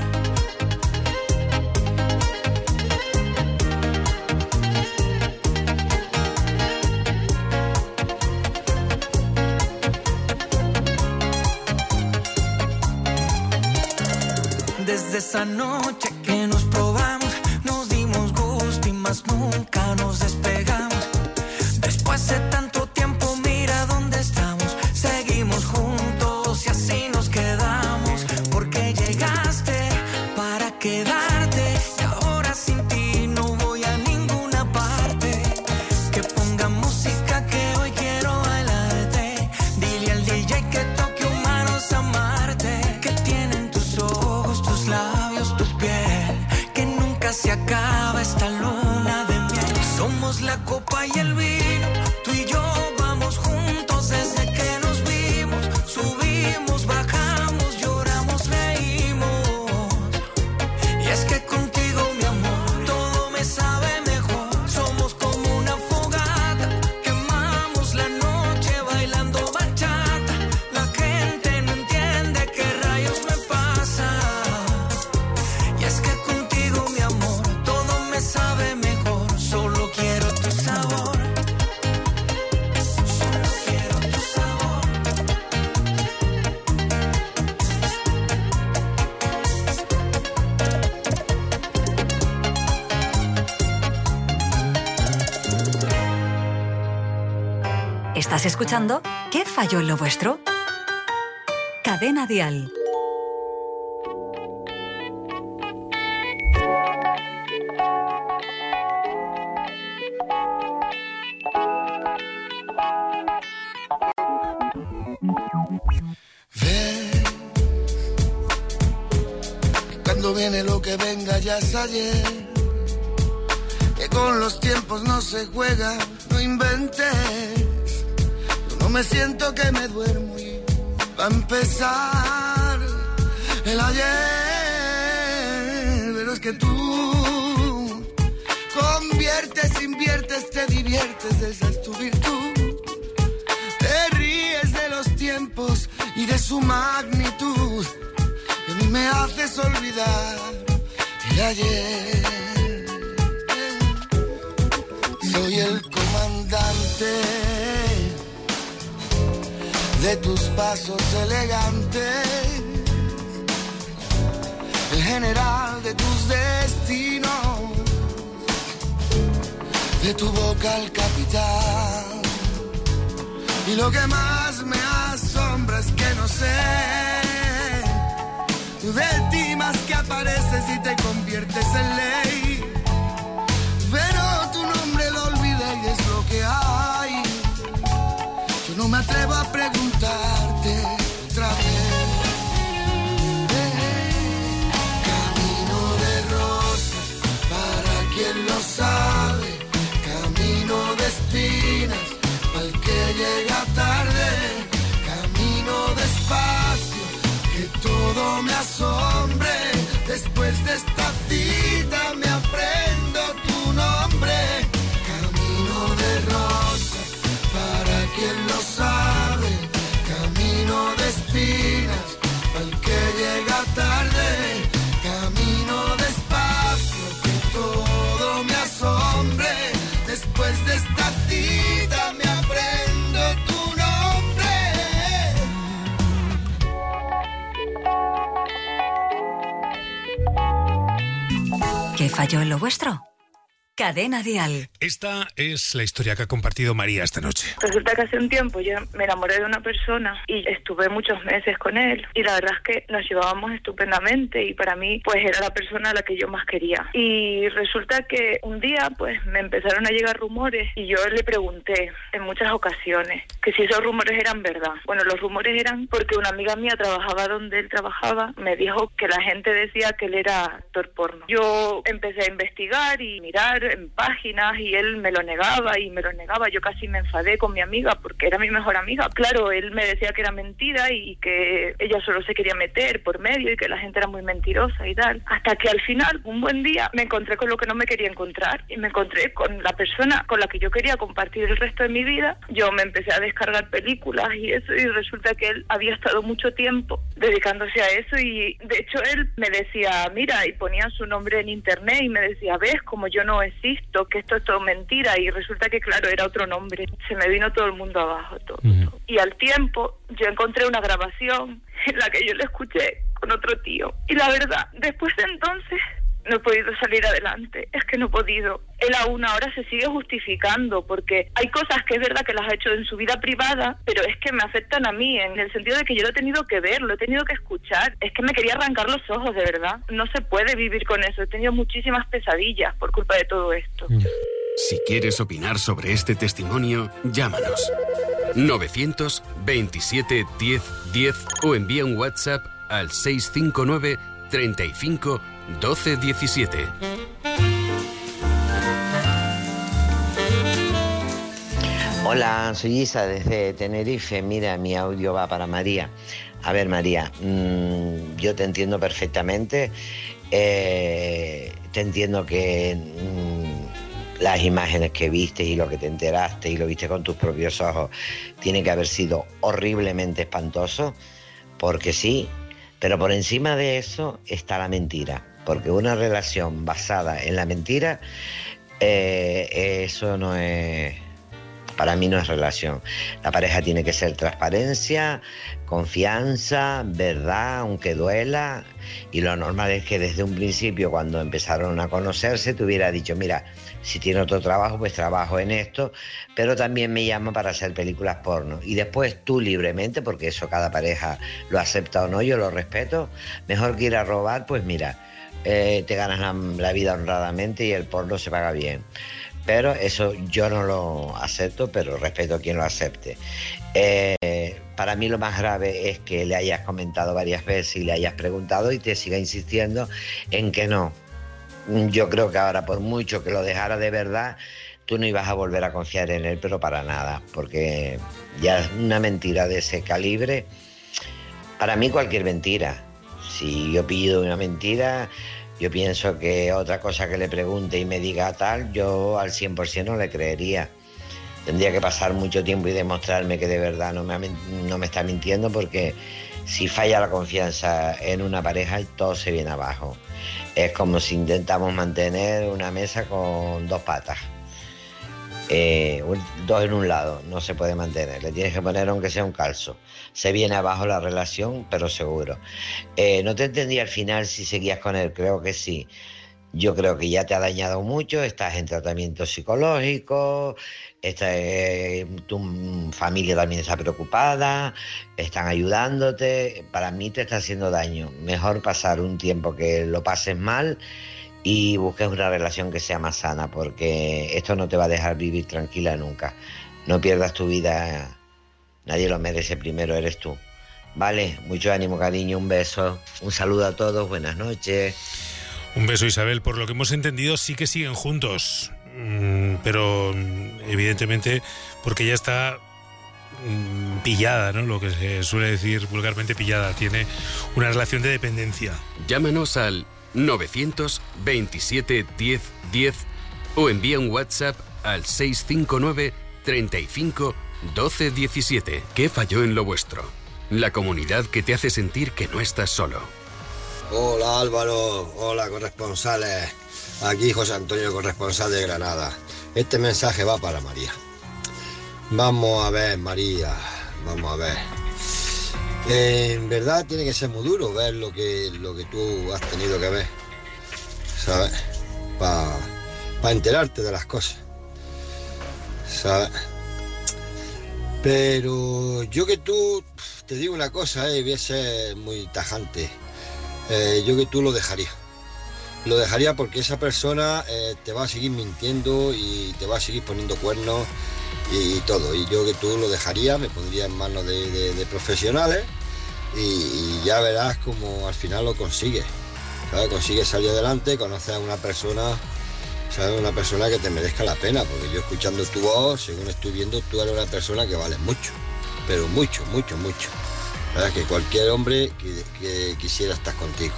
Desde esa noche que nos probamos, nos dimos gusto y más nunca nos despegamos. Después de tanto tiempo, mira dónde estamos. Seguimos juntos y así nos quedamos. Porque llegaste para quedarte y ahora sin ti no voy a ninguna parte. Que ponga música que hoy quiero bailarte. Dile al D J que toque humanos amarte. Que tienen tus ojos, tus labios, tu piel, que nunca se acaba esta luna de miel. Somos la copa y el vino, tú y yo vamos juntos desde que nos vimos. Subimos, bajamos, lloramos, reímos. Y es que contigo, mi amor, todo me sabe mejor. Somos como una fogata, quemamos la noche bailando bachata. La gente no entiende qué rayos me pasa. Y es que contigo, mi amor, todo me sabe mejor. Solo quiero tu sabor. Solo quiero tu sabor. ¿Estás escuchando ¿Qué falló en lo vuestro? Cadena Dial. Ven, cuando viene lo que venga ya es ayer. Que con los tiempos no se juega, no inventes. Yo no me siento que me duermo y va a empezar el ayer. Pero es que tú conviertes, inviertes, te diviertes, esa es tu virtud. su magnitud, y a mí me haces olvidar el ayer. Soy el comandante de tus pasos elegantes, el general de tus destinos, de tu boca al capitán. Y lo que más me asombra es que no sé de ti más que apareces y te conviertes en ley. Pero tu nombre lo olvidé y es lo que hay. Yo no me atrevo a preguntarte otra vez. Camino de rosas, para quien lo sabe. Camino de espinas, para el que llega tarde. Camino despacio, que todo me asombre. Después de esta cita me aprendo tu nombre. Camino de rosas, para quien lo sabe. Camino de espinas, para el que llega tarde. Camino despacio, que todo me asombre. Después de esta cita me aprendo tu nombre. ¿Qué falló en lo vuestro? Cadena Dial. Esta es la historia que ha compartido María esta noche. Resulta que hace un tiempo yo me enamoré de una persona y estuve muchos meses con él y la verdad es que nos llevábamos estupendamente y para mí pues era la persona a la que yo más quería. Y resulta que un día pues me empezaron a llegar rumores y yo le pregunté en muchas ocasiones que si esos rumores eran verdad. Bueno, los rumores eran porque una amiga mía trabajaba donde él trabajaba, me dijo que la gente decía que él era actor porno. Yo empecé a investigar y mirar en páginas y él me lo negaba y me lo negaba. Yo casi me enfadé con mi amiga porque era mi mejor amiga. Claro, él me decía que era mentira y que ella solo se quería meter por medio y que la gente era muy mentirosa y tal. Hasta que al final, un buen día, me encontré con lo que no me quería encontrar y me encontré con la persona con la que yo quería compartir el resto de mi vida. Yo me empecé a descargar películas y eso y resulta que él había estado mucho tiempo dedicándose a eso y de hecho él me decía, mira, y ponía su nombre en internet y me decía, ves, como yo no existo, que esto es todo mentira y resulta que claro, era otro nombre. Se me vino todo el mundo abajo, todo, uh-huh. todo. Y al tiempo yo encontré una grabación en la que yo le escuché con otro tío y la verdad, después de entonces no he podido salir adelante, es que no he podido. Él aún ahora se sigue justificando porque hay cosas que es verdad que las ha hecho en su vida privada, pero es que me afectan a mí en el sentido de que yo lo he tenido que ver, lo he tenido que escuchar. Es que me quería arrancar los ojos, de verdad. No se puede vivir con eso. He tenido muchísimas pesadillas por culpa de todo esto. Si quieres opinar sobre este testimonio, llámanos. novecientos veintisiete diez diez o envía un WhatsApp al seis cinco nueve treinta y cinco doce diecisiete. Hola, soy Isa desde Tenerife. Mira, mi audio va para María. A ver, María, mmm, yo te entiendo perfectamente. Eh, te entiendo que mmm, las imágenes que viste y lo que te enteraste y lo viste con tus propios ojos tiene que haber sido horriblemente espantoso, porque sí, pero por encima de eso está la mentira. Porque una relación basada en la mentira, eh, eso no es, para mí no es relación. La pareja tiene que ser transparencia, confianza, verdad, aunque duela. Y lo normal es que desde un principio, cuando empezaron a conocerse, te hubiera dicho, mira, si tiene otro trabajo, pues trabajo en esto, pero también me llama para hacer películas porno. Y después tú libremente, porque eso cada pareja lo acepta o no, yo lo respeto, mejor que ir a robar, pues mira, Eh, te ganas la, la vida honradamente y el porno se paga bien. Pero eso yo no lo acepto, pero respeto a quien lo acepte. Eh, para mí lo más grave es que le hayas comentado varias veces y le hayas preguntado y te siga insistiendo en que no. Yo creo que ahora, por mucho que lo dejara de verdad, tú no ibas a volver a confiar en él, pero para nada, porque ya una mentira de ese calibre, para mí cualquier mentira. Si yo pido una mentira, yo pienso que otra cosa que le pregunte y me diga tal, yo al cien por ciento no le creería. Tendría que pasar mucho tiempo y demostrarme que de verdad no me, no me está mintiendo, porque Si falla la confianza en una pareja, todo se viene abajo. Es como si intentamos mantener una mesa con dos patas. Eh, dos en un lado, no se puede mantener. Le tienes que poner aunque sea un calzo. Se viene abajo la relación, pero seguro. Eh, no te entendí al final si seguías con él, creo que sí. Yo creo que ya te ha dañado mucho, estás en tratamiento psicológico, está, eh, tu familia también está preocupada, están ayudándote. Para mí te está haciendo daño. Mejor pasar un tiempo que lo pases mal y busques una relación que sea más sana, porque esto no te va a dejar vivir tranquila nunca. No pierdas tu vida, nadie lo merece, primero eres tú. Vale, mucho ánimo, cariño, un beso, un saludo a todos, buenas noches. Un beso, Isabel. Por lo que hemos entendido, sí que siguen juntos, mm, pero evidentemente porque ya está mm, pillada, ¿no? Lo que se suele decir vulgarmente, pillada. Tiene una relación de dependencia. Llámanos al novecientos veintisiete diez diez o envía un WhatsApp al seis cinco nueve treinta y cinco doce diecisiete. ¿Qué falló en lo vuestro? La comunidad que te hace sentir que no estás solo. Hola Álvaro, hola corresponsales, aquí José Antonio, corresponsal de Granada. Este mensaje va para María. Vamos a ver, María, vamos a ver. Eh, en verdad tiene que ser muy duro ver lo que, lo que tú has tenido que ver, ¿sabes? Para pa enterarte de las cosas, ¿sabes? Pero yo que tú, te digo una cosa, eh, voy a ser muy tajante. Eh, yo que tú lo dejaría. Lo dejaría porque esa persona eh, te va a seguir mintiendo y te va a seguir poniendo cuernos y, y todo. Y yo que tú lo dejaría, me pondría en manos de, de, de profesionales y, y ya verás como al final lo consigues. ¿Sabes? Consigues salir adelante, conoces a una persona, ¿sabes? Una persona que te merezca la pena. Porque yo escuchando tu voz, según estoy viendo, tú eres una persona que vales mucho. Pero mucho, mucho, mucho. ¿Verdad? Que cualquier hombre que, que quisiera estar contigo,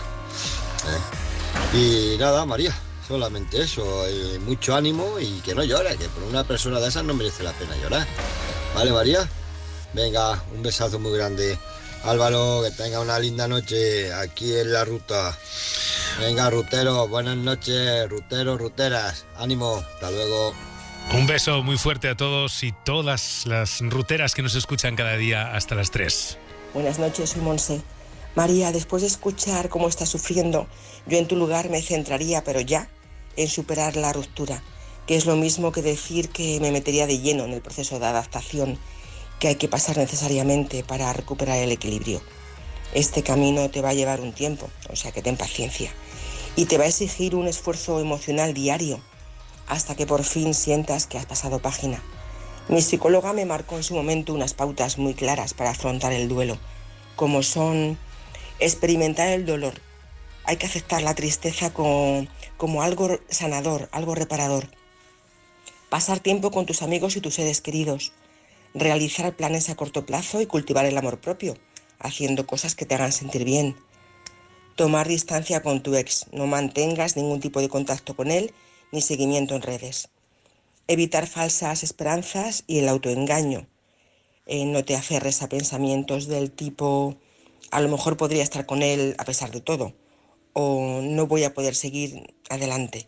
¿eh? Y nada, María, solamente eso, eh, mucho ánimo y que no llores, que por una persona de esas no merece la pena llorar. ¿Vale, María? Venga, un besazo muy grande. Álvaro, que tenga una linda noche aquí en la ruta. Venga, ruteros, buenas noches, ruteros, ruteras, ánimo, hasta luego. Un beso muy fuerte a todos y todas las ruteras que nos escuchan cada día hasta las tres. Buenas noches, soy Monse. María, después de escuchar cómo estás sufriendo, yo en tu lugar me centraría, pero ya, en superar la ruptura, que es lo mismo que decir que me metería de lleno en el proceso de adaptación que hay que pasar necesariamente para recuperar el equilibrio. Este camino te va a llevar un tiempo, o sea que ten paciencia, y te va a exigir un esfuerzo emocional diario, hasta que por fin sientas que has pasado página. Mi psicóloga me marcó en su momento unas pautas muy claras para afrontar el duelo, como son experimentar el dolor. Hay que aceptar la tristeza como, como algo sanador, algo reparador. Pasar tiempo con tus amigos y tus seres queridos. Realizar planes a corto plazo y cultivar el amor propio, haciendo cosas que te hagan sentir bien. Tomar distancia con tu ex. No mantengas ningún tipo de contacto con él ni seguimiento en redes. Evitar falsas esperanzas y el autoengaño. Eh, no te aferres a pensamientos del tipo a lo mejor podría estar con él a pesar de todo, o no voy a poder seguir adelante.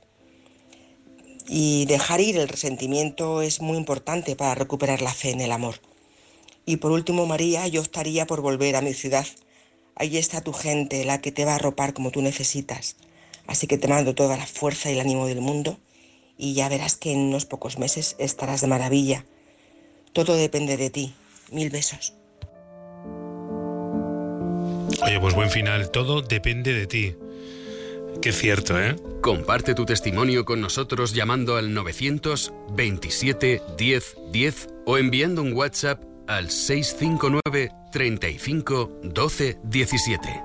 Y dejar ir el resentimiento es muy importante para recuperar la fe en el amor. Y por último, María, yo optaría por volver a mi ciudad. Ahí está tu gente, la que te va a arropar como tú necesitas. Así que te mando toda la fuerza y el ánimo del mundo y ya verás que en unos pocos meses estarás de maravilla. Todo depende de ti. Mil besos. Oye, pues buen final. Todo depende de ti. Qué cierto, ¿eh? Comparte tu testimonio con nosotros llamando al novecientos veintisiete diez diez o enviando un WhatsApp al seis cinco nueve treinta y cinco doce diecisiete.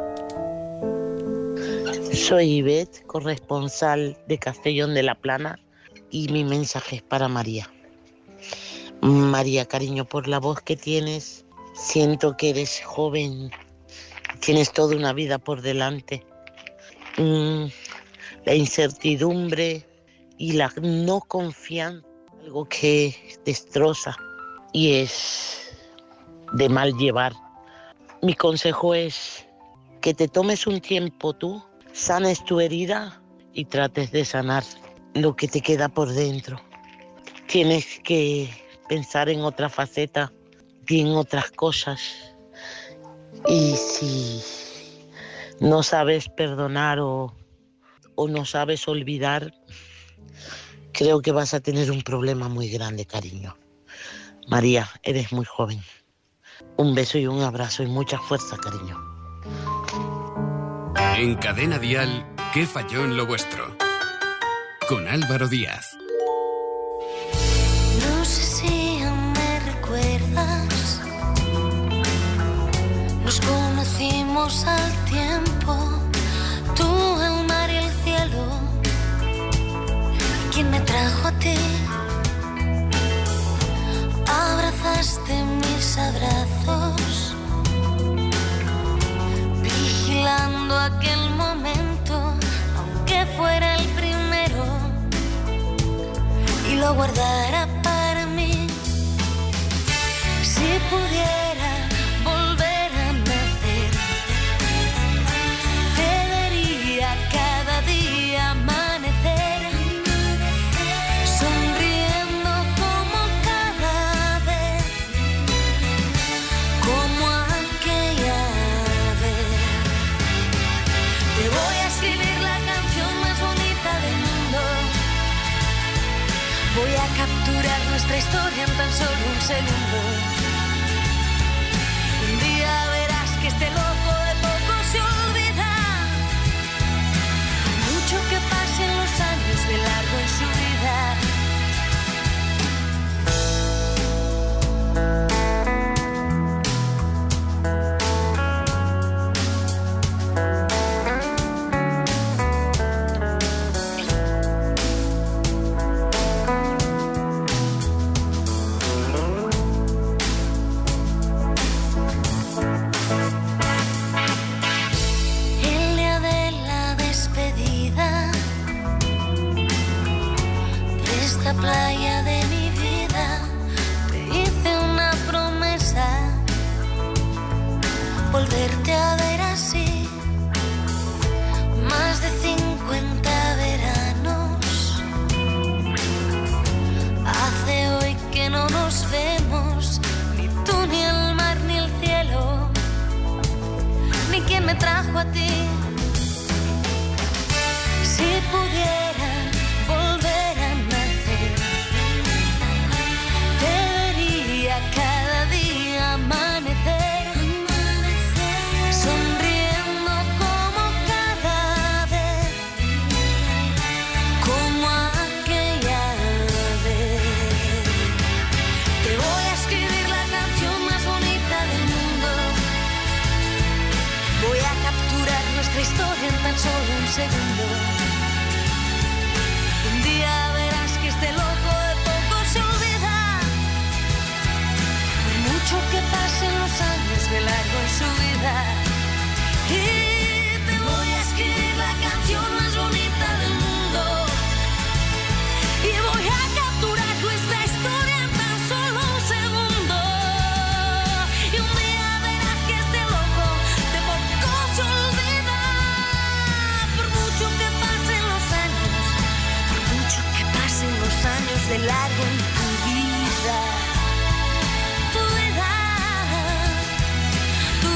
Soy Ivette, corresponsal de Castellón de la Plana, y mi mensaje es para María. María, cariño, por la voz que tienes, siento que eres joven, tienes toda una vida por delante. Mm, la incertidumbre y la no confianza, algo que destroza y es de mal llevar. Mi consejo es que te tomes un tiempo tú, sanes tu herida y trates de sanar lo que te queda por dentro. Tienes que pensar en otra faceta y en otras cosas. Y si no sabes perdonar o, o no sabes olvidar, creo que vas a tener un problema muy grande, cariño. María, eres muy joven. Un beso y un abrazo y mucha fuerza, cariño. En Cadena Dial, ¿qué falló en lo vuestro? Con Álvaro Díaz. No sé si aún me recuerdas. Nos conocimos al tiempo. Tú, el mar y el cielo. ¿Quién me trajo a ti? Abrazaste mis abrazos, vigilando aquel momento, aunque fuera el primero, y lo guardara para mí. Si pudiera volver a nacer, te vería cada día amanecer, sonriendo como cada vez, como aquella vez. Te voy a escribir la canción más bonita del mundo. Voy a capturar nuestra historia en tan solo un segundo. Un día verás que este loco de poco se olvida. Mucho que pasen los años de largo en su vida. El día de la despedida de esta playa de mi vida, te hice una promesa, volverte a ver así. Más de cincuenta veranos hace hoy que no nos vemos, ni tú, ni el mar, ni el cielo, ni quien me trajo a ti. Si pudiera volver a nacer, te vería cada día amanecer, sonriendo como cada vez, como aquella vez. Te voy a escribir la canción más bonita del mundo. Voy a capturar nuestra historia en tan solo un segundo. Un día verás que este loco de poco se olvida. Por mucho que pasen los años de largo en su vida. Y te voy a escribir la canción más bonita del mundo. Y voy a capturar nuestra historia en tan solo un segundo. Y un día verás que este loco de poco se olvida. Por mucho que pasen los años, por mucho que pasen los años de largo en tu vida. Tu vida, tu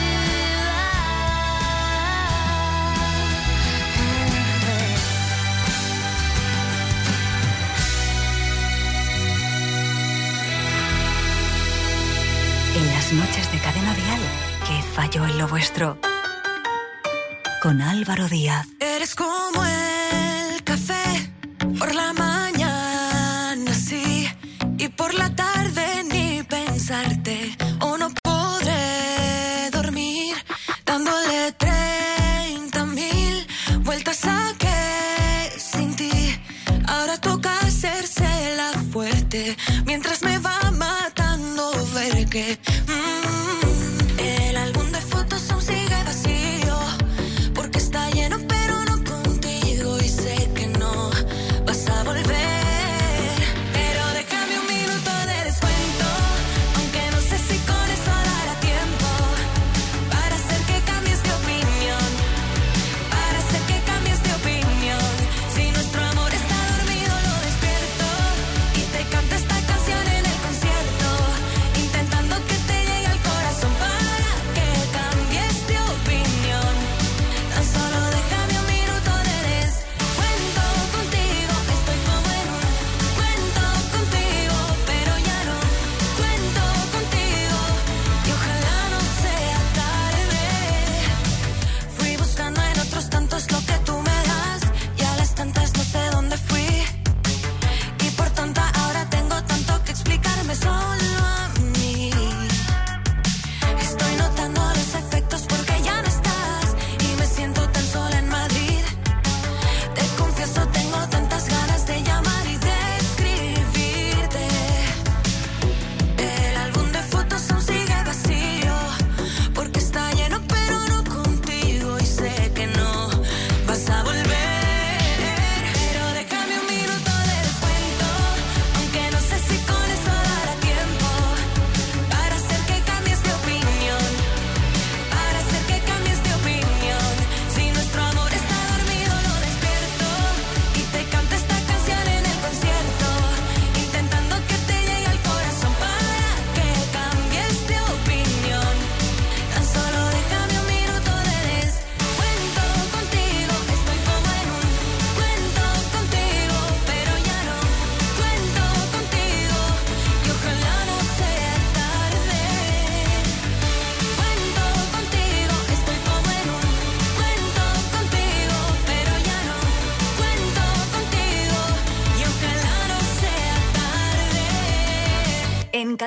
En las noches de Cadena Dial, ¿qué falló en lo vuestro? Con Álvaro Díaz. Eres como el café, por la mañana sí, y por la tarde ni pensarte, o no podré dormir, dándole treinta mil vueltas a que sin ti, ahora toca hacerse la fuerte, mientras me va matando ver que mm, el álbum de fotos aún sigue vacío, porque está lleno pero no contigo, y sé que no vas a volver, pero déjame un minuto de descuento, aunque no sé si con eso dará tiempo,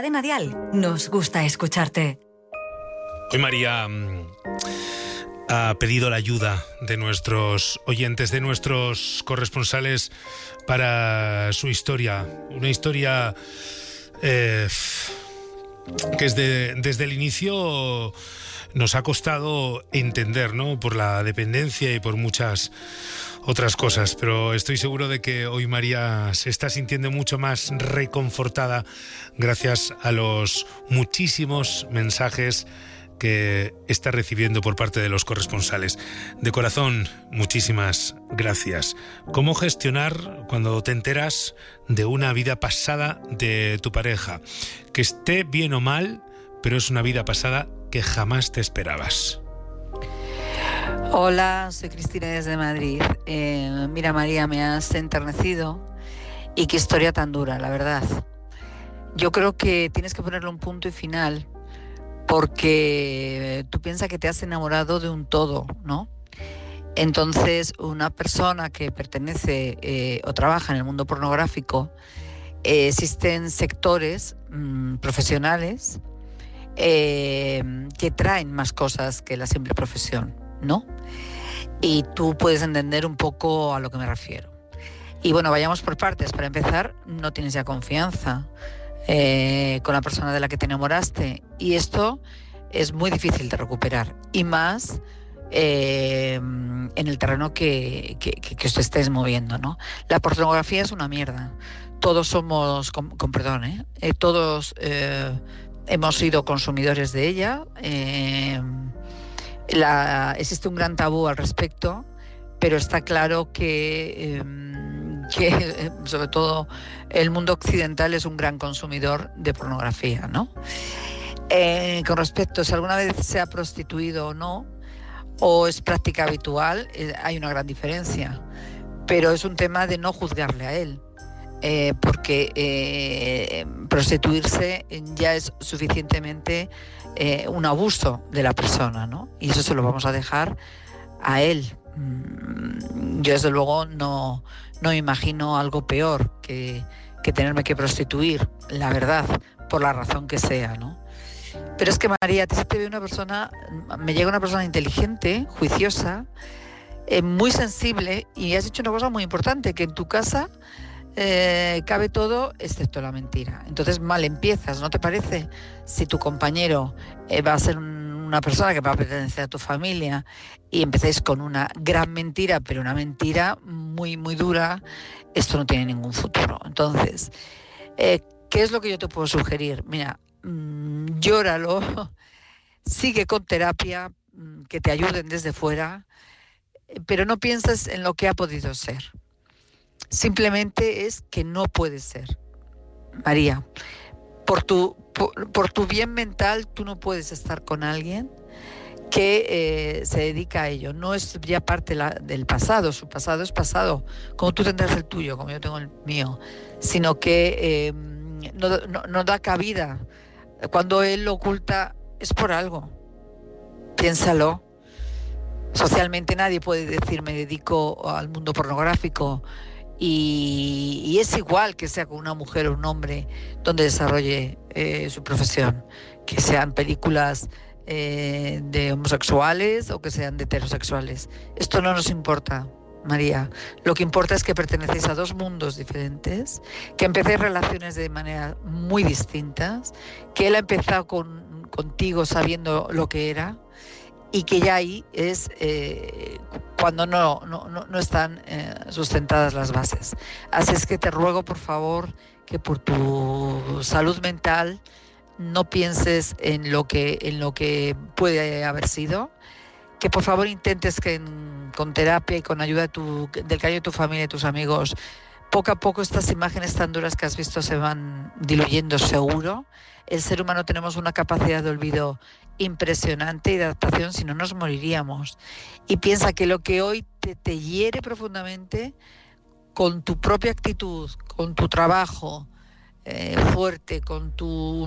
Cadena Dial nos gusta escucharte. Hoy María mm, ha pedido la ayuda de nuestros oyentes, de nuestros corresponsales para su historia. Una historia eh, que desde, desde el inicio nos ha costado entender, ¿no? Por la dependencia y por muchas otras cosas, pero estoy seguro de que hoy María se está sintiendo mucho más reconfortada gracias a los muchísimos mensajes que está recibiendo por parte de los corresponsales. De corazón, muchísimas gracias. ¿Cómo gestionar cuando te enteras de una vida pasada de tu pareja? Que esté bien o mal, pero es una vida pasada que jamás te esperabas. Hola, soy Cristina desde Madrid. Eh, mira, María, me has enternecido y qué historia tan dura, la verdad. Yo creo que tienes que ponerle un punto y final, porque tú piensas que te has enamorado de un todo, ¿no? Entonces, una persona que pertenece eh, o trabaja en el mundo pornográfico, eh, existen sectores mmm, profesionales eh, que traen más cosas que la simple profesión, ¿no? Y tú puedes entender un poco a lo que me refiero. Y bueno, vayamos por partes. Para empezar, no tienes ya confianza eh, con la persona de la que te enamoraste, y esto es muy difícil de recuperar, y más eh, en el terreno que, que, que os estés moviendo, ¿no? La pornografía es una mierda. Todos somos, con, con perdón, ¿eh? Eh, todos eh, hemos sido consumidores de ella. Eh, La, existe un gran tabú al respecto, pero está claro que, eh, que sobre todo el mundo occidental es un gran consumidor de pornografía, ¿no? Eh, con respecto a si alguna vez se ha prostituido o no, o es práctica habitual, eh, hay una gran diferencia, pero es un tema de no juzgarle a él. Eh, porque eh, prostituirse ya es suficientemente eh, un abuso de la persona, ¿no? Y eso se lo vamos a dejar a él. Yo desde luego no, no me imagino algo peor que, que tenerme que prostituir, la verdad, por la razón que sea, ¿no? Pero es que María, a ti se te ve una persona, me llega una persona inteligente, juiciosa, eh, muy sensible, y has dicho una cosa muy importante, que en tu casa Eh, cabe todo excepto la mentira. Entonces mal empiezas, ¿no te parece? Si tu compañero eh, va a ser un, una persona que va a pertenecer a tu familia y empecéis con una gran mentira, pero una mentira muy muy dura, esto no tiene ningún futuro. Entonces, eh, ¿qué es lo que yo te puedo sugerir? Mira, mmm, llóralo, sigue con terapia, mmm, que te ayuden desde fuera, pero no pienses en lo que ha podido ser. Simplemente es que no puede ser. María, por tu, por, por tu bien mental, tú no puedes estar con alguien que eh, se dedica a ello. No es ya parte la, del pasado, su pasado es pasado, como tú tendrás el tuyo, como yo tengo el mío, sino que eh, no, no, no da cabida. Cuando él lo oculta es por algo. Piénsalo. Socialmente nadie puede decir me dedico al mundo pornográfico. Y, y es igual que sea con una mujer o un hombre donde desarrolle eh, su profesión, que sean películas eh, de homosexuales o que sean de heterosexuales. Esto no nos importa, María. Lo que importa es que pertenecéis a dos mundos diferentes, que empecéis relaciones de manera muy distintas, que él ha empezado con, contigo sabiendo lo que era, y que ya ahí es eh, cuando no, no, no están eh, sustentadas las bases. Así es que te ruego, por favor, que por tu salud mental no pienses en lo que, en lo que puede haber sido, que por favor intentes que en, con terapia y con ayuda de tu, del cariño de tu familia y tus amigos, poco a poco estas imágenes tan duras que has visto se van diluyendo seguro. El ser humano tenemos una capacidad de olvido impresionante y de adaptación, si no nos moriríamos. Y piensa que lo que hoy te, te hiere profundamente, con tu propia actitud, con tu trabajo eh, fuerte, con tu,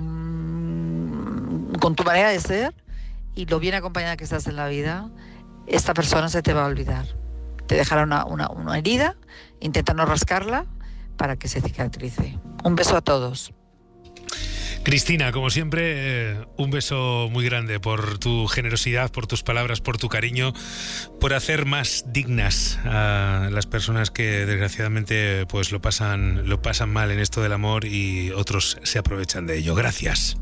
con tu manera de ser y lo bien acompañada que estás en la vida, esta persona se te va a olvidar. Te dejará una, una, una herida, intenta no rascarla para que se cicatrice. Un beso a todos. Cristina, como siempre, eh, un beso muy grande por tu generosidad, por tus palabras, por tu cariño, por hacer más dignas a las personas que desgraciadamente pues lo pasan, lo pasan mal en esto del amor y otros se aprovechan de ello. Gracias.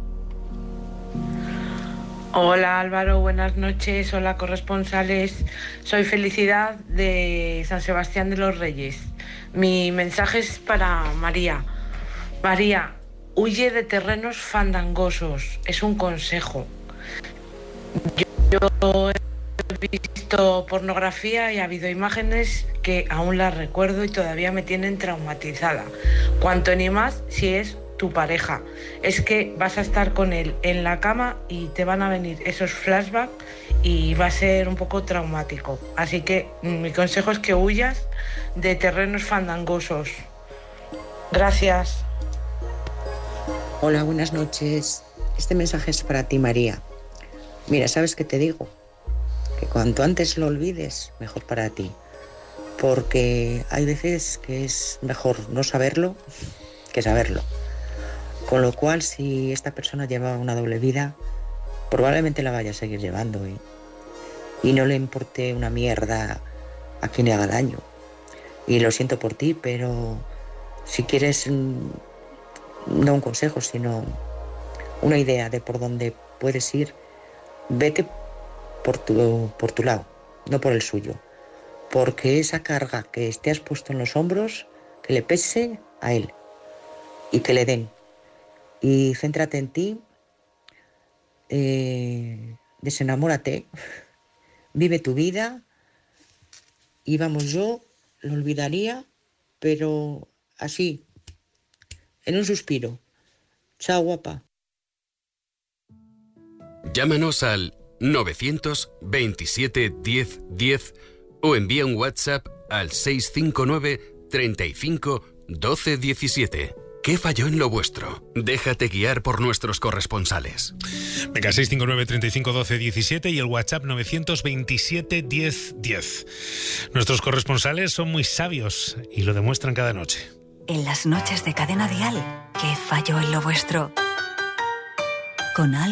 Hola Álvaro, buenas noches. Hola corresponsales. Soy Felicidad de San Sebastián de los Reyes. Mi mensaje es para María. María, huye de terrenos fandangosos. Es un consejo. Yo, yo he visto pornografía y ha habido imágenes que aún las recuerdo y todavía me tienen traumatizada. Cuanto ni más si es tu pareja. Es que vas a estar con él en la cama y te van a venir esos flashbacks y va a ser un poco traumático. Así que mi consejo es que huyas de terrenos fandangosos. Gracias. Hola, buenas noches. Este mensaje es para ti, María. Mira, ¿sabes qué te digo? Que cuanto antes lo olvides, mejor para ti. Porque hay veces que es mejor no saberlo que saberlo. Con lo cual, si esta persona lleva una doble vida, probablemente la vaya a seguir llevando y, y no le importe una mierda a quien le haga daño. Y lo siento por ti, pero si quieres, no un consejo, sino una idea de por dónde puedes ir, vete por tu, por tu lado, no por el suyo. Porque esa carga que te has puesto en los hombros, que le pese a él y que le den. Y céntrate en ti, eh, desenamórate, vive tu vida y vamos, yo lo olvidaría, pero así, en un suspiro. Chao, guapa. Llámanos al novecientos veintisiete diez diez o envía un WhatsApp al seiscientos cincuenta y nueve treinta y cinco doce diecisiete. ¿Qué falló en lo vuestro? Déjate guiar por nuestros corresponsales. Venga, seiscientos cincuenta y nueve treinta y cinco doce diecisiete y el WhatsApp novecientos veintisiete diez diez. Nuestros corresponsales son muy sabios y lo demuestran cada noche. En las noches de Cadena Dial, ¿qué falló en lo vuestro? Con Al